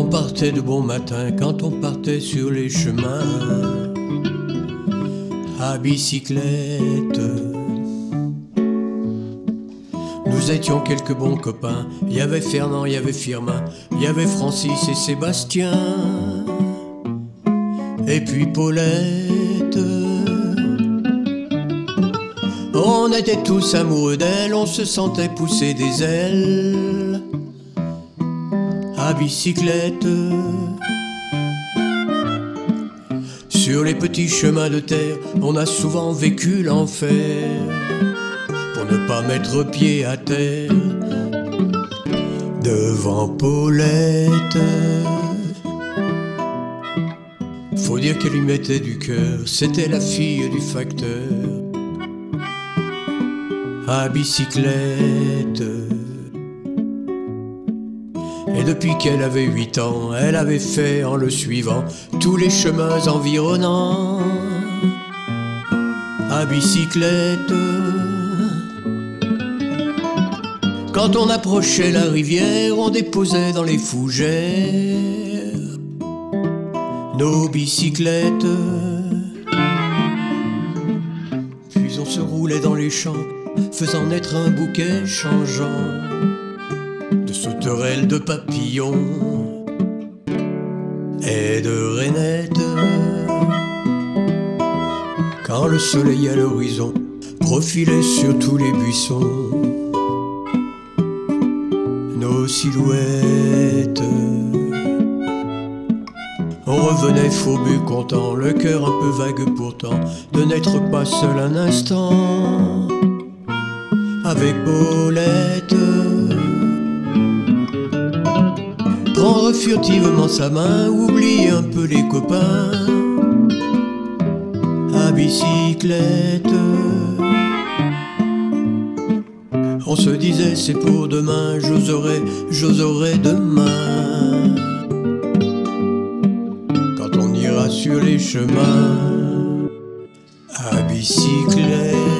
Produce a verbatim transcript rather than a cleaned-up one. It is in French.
partait de bon matin, quand on partait sur les chemins à bicyclette. Nous étions quelques bons copains. Il y avait Fernand, il y avait Firmin, il y avait Francis et Sébastien, et puis Paulette. On était tous amoureux d'elle, on se sentait pousser des ailes à bicyclette. Sur les petits chemins de terre, on a souvent vécu l'enfer pour ne pas mettre pied à terre devant Paulette. Faut dire qu'elle lui mettait du cœur, c'était la fille du facteur à bicyclette. Et depuis qu'elle avait huit ans, elle avait fait en le suivant tous les chemins environnants à bicyclette. Quand on approchait la rivière, on déposait dans les fougères nos bicyclettes. Puis on se roulait dans les champs, faisant naître un bouquet changeant de sauterelles, de papillons et de rainettes. Quand le soleil à l'horizon profilait sur tous les buissons nos silhouettes, on revenait fourbu content, le cœur un peu vague pourtant, de n'être pas seul un instant avec Paulette. Prendre furtivement sa main, oublier un peu les copains à bicyclette. On se disait c'est pour demain, j'oserai, j'oserai demain, quand on ira sur les chemins à bicyclette.